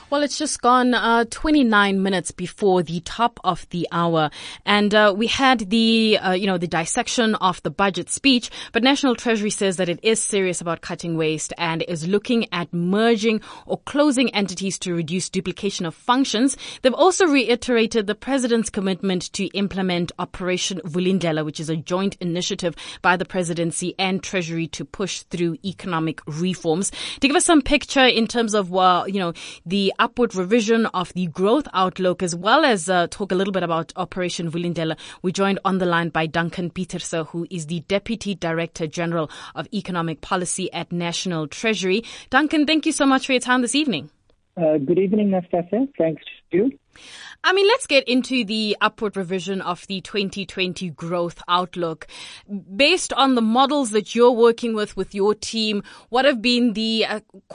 Well, it's just gone 29 minutes before the top of the hour, and we had the the dissection of the budget speech. But National Treasury says that it is serious about cutting waste and is looking at merging or closing entities to reduce duplication of functions. They've also reiterated the president's commitment to implement Operation Vulindlela, which is a joint initiative by the presidency and Treasury to push through economic reforms. To give us some picture in terms of the upward revision of the growth outlook, as well as talk a little bit about Operation Vulindlela, we're joined on the line by Duncan Pieterse, who is the Deputy Director General of Economic Policy at National Treasury. Duncan, thank you so much for your time this evening. Good evening, Nastasia. Thanks to you. Let's get into the upward revision of the 2020 growth outlook. Based on the models that you're working with your team, what have been the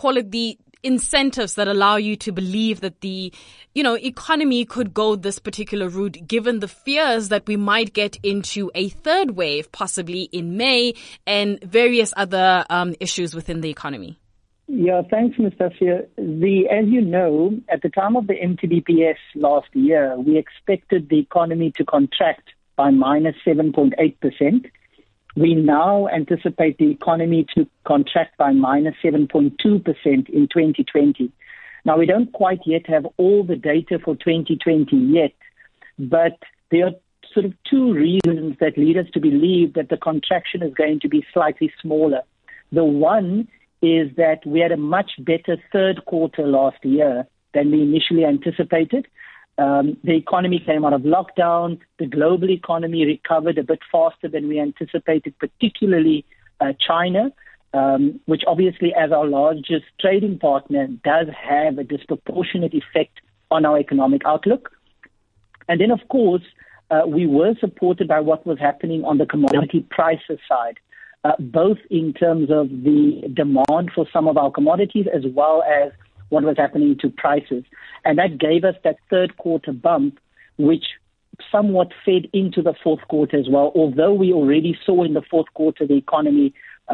incentives that allow you to believe that the, economy could go this particular route, given the fears that we might get into a third wave, possibly in May, and various other issues within the economy? Yeah, thanks, Nastasia. As you know, at the time of the MTBPS last year, we expected the economy to contract by minus 7.8%. We now anticipate the economy to contract by minus 7.2% in 2020. Now, we don't quite yet have all the data for 2020 yet, but there are sort of two reasons that lead us to believe that the contraction is going to be slightly smaller. The one is that we had a much better third quarter last year than we initially anticipated. The economy came out of lockdown. The global economy recovered a bit faster than we anticipated, particularly China, which obviously, as our largest trading partner, does have a disproportionate effect on our economic outlook. And then, of course, we were supported by what was happening on the commodity prices side, both in terms of the demand for some of our commodities as well as what was happening to prices. And that gave us that third quarter bump, which somewhat fed into the fourth quarter as well, although we already saw in the fourth quarter the economy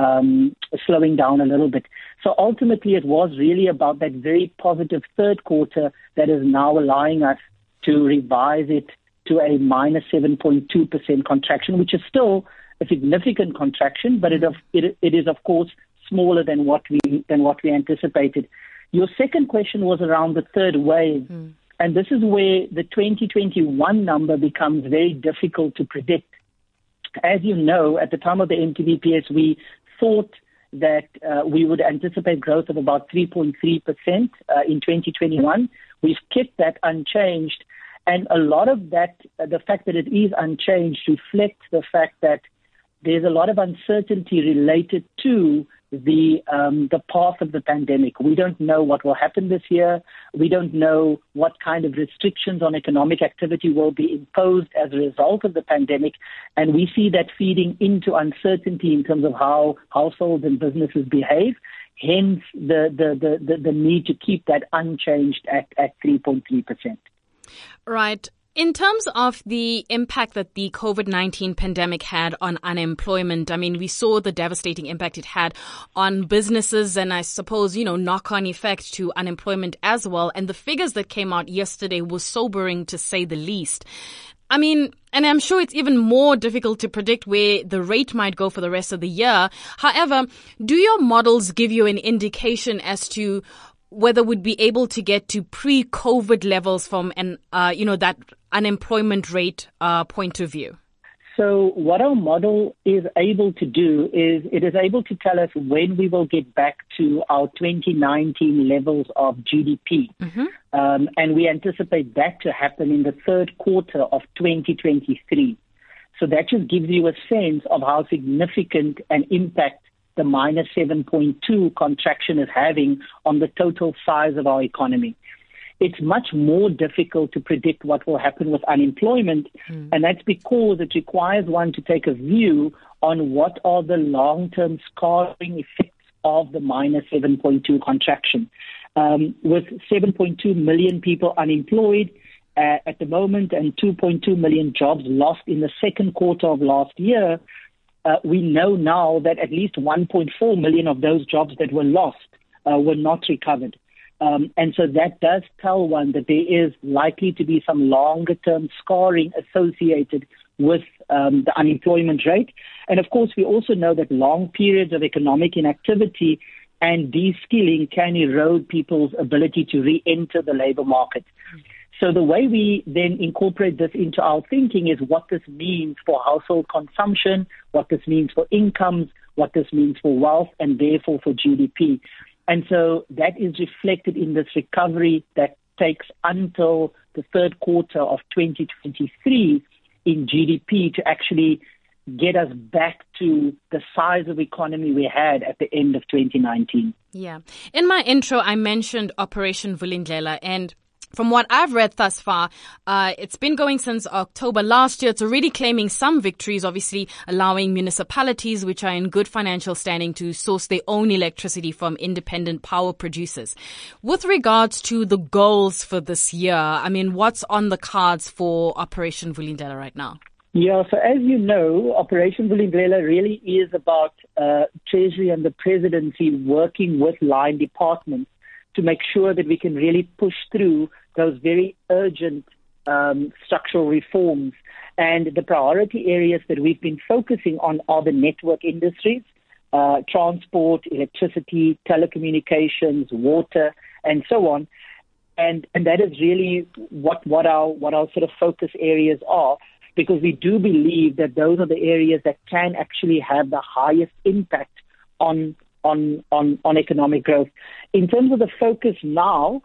slowing down a little bit. So ultimately, it was really about that very positive third quarter that is now allowing us to revise it to a minus 7.2% contraction, which is still a significant contraction, but it is, of course, smaller than what we anticipated. Your second question was around the third wave, and this is where the 2021 number becomes very difficult to predict. As you know, at the time of the MTBPS, we thought that we would anticipate growth of about 3.3% in 2021. We've kept that unchanged, and a lot of that, the fact that it is unchanged, reflects the fact that there's a lot of uncertainty related to the path of the pandemic. We don't know what will happen this year. We don't know what kind of restrictions on economic activity will be imposed as a result of the pandemic. And we see that feeding into uncertainty in terms of how households and businesses behave. Hence, the need to keep that unchanged at 3.3%. Right. In terms of the impact that the COVID-19 pandemic had on unemployment, we saw the devastating impact it had on businesses and I suppose, knock-on effect to unemployment as well. And the figures that came out yesterday were sobering, to say the least. And I'm sure it's even more difficult to predict where the rate might go for the rest of the year. However, do your models give you an indication as to whether we'd be able to get to pre-COVID levels from that unemployment rate point of view? So what our model is able to do is it is able to tell us when we will get back to our 2019 levels of GDP. And we anticipate that to happen in the third quarter of 2023. So that just gives you a sense of how significant an impact the minus 7.2 contraction is having on the total size of our economy. It's much more difficult to predict what will happen with unemployment, and that's because it requires one to take a view on what are the long-term scarring effects of the minus 7.2 contraction. With 7.2 million people unemployed at the moment and 2.2 million jobs lost in the second quarter of last year, we know now that at least 1.4 million of those jobs that were lost were not recovered. And so that does tell one that there is likely to be some longer-term scarring associated with the unemployment rate. And of course, we also know that long periods of economic inactivity and de-skilling can erode people's ability to re-enter the labor market. So the way we then incorporate this into our thinking is what this means for household consumption, what this means for incomes, what this means for wealth, and therefore for GDP. And so that is reflected in this recovery that takes until the third quarter of 2023 in GDP to actually get us back to the size of economy we had at the end of 2019. Yeah. In my intro, I mentioned Operation Vulindlela, and from what I've read thus far, it's been going since October last year. It's already claiming some victories, obviously allowing municipalities which are in good financial standing to source their own electricity from independent power producers. With regards to the goals for this year, I mean, what's on the cards for Operation Vulindlela right now? Yeah, so as you know, Operation Vulindlela really is about Treasury and the Presidency working with line departments to make sure that we can really push through those very urgent structural reforms. And the priority areas that we've been focusing on are the network industries, transport, electricity, telecommunications, water, and so on. And that is really what our sort of focus areas are, because we do believe that those are the areas that can actually have the highest impact on economic growth. In terms of the focus now,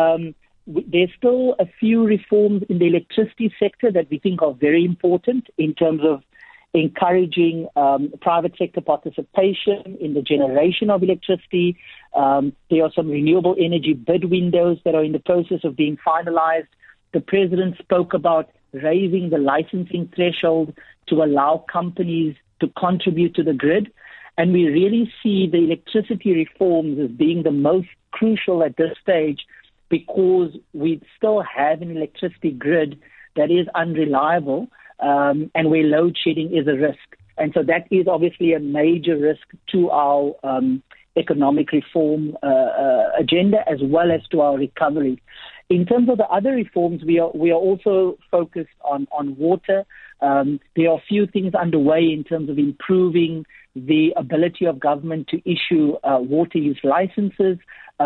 there's still a few reforms in the electricity sector that we think are very important in terms of encouraging private sector participation in the generation of electricity. There are some renewable energy bid windows that are in the process of being finalized. The President spoke about raising the licensing threshold to allow companies to contribute to the grid. And we really see the electricity reforms as being the most crucial at this stage, because we still have an electricity grid that is unreliable and where load shedding is a risk. And so that is obviously a major risk to our economic reform agenda, as well as to our recovery. In terms of the other reforms, we are also focused on water. There are a few things underway in terms of improving the ability of government to issue water use licenses,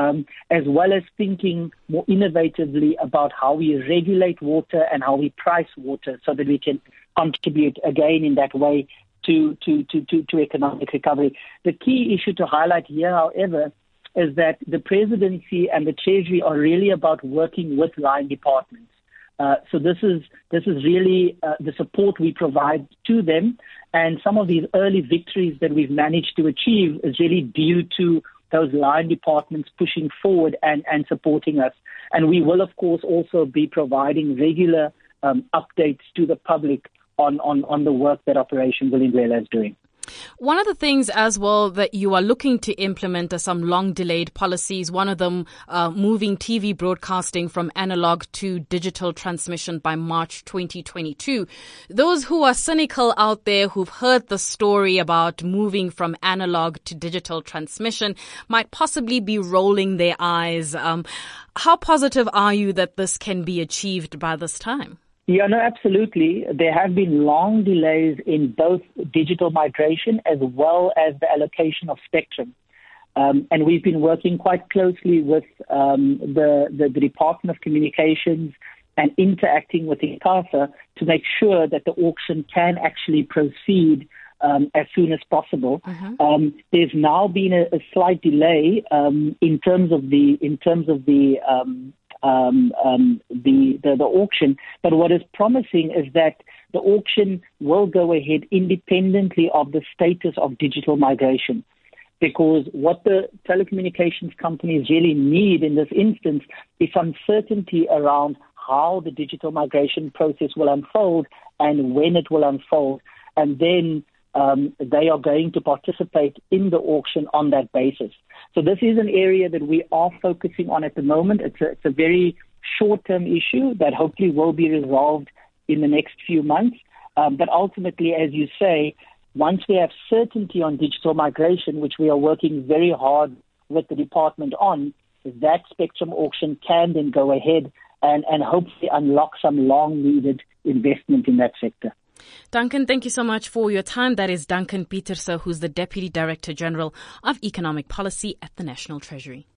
as well as thinking more innovatively about how we regulate water and how we price water so that we can contribute again in that way to economic recovery. The key issue to highlight here, however, is that the Presidency and the Treasury are really about working with line departments. So this is really the support we provide to them, and some of these early victories that we've managed to achieve is really due to those line departments pushing forward and supporting us. And we will, of course, also be providing regular updates to the public on the work that Operation Vulindlela is doing. One of the things as well that you are looking to implement are some long-delayed policies, one of them moving TV broadcasting from analog to digital transmission by March 2022. Those who are cynical out there who've heard the story about moving from analog to digital transmission might possibly be rolling their eyes. How positive are you that this can be achieved by this time? Yeah, no, absolutely. There have been long delays in both digital migration as well as the allocation of spectrum. And we've been working quite closely with the Department of Communications and interacting with ICASA to make sure that the auction can actually proceed as soon as possible. There's now been a slight delay in terms of the auction, but what is promising is that the auction will go ahead independently of the status of digital migration, because what the telecommunications companies really need in this instance is some certainty around how the digital migration process will unfold and when it will unfold, and then they are going to participate in the auction on that basis. So this is an area that we are focusing on at the moment. It's a very short-term issue that hopefully will be resolved in the next few months. But ultimately, as you say, once we have certainty on digital migration, which we are working very hard with the department on, that spectrum auction can then go ahead and hopefully unlock some long-needed investment in that sector. Duncan, thank you so much for your time. That is Duncan Pieterse, who's the Deputy Director General of Economic Policy at the National Treasury.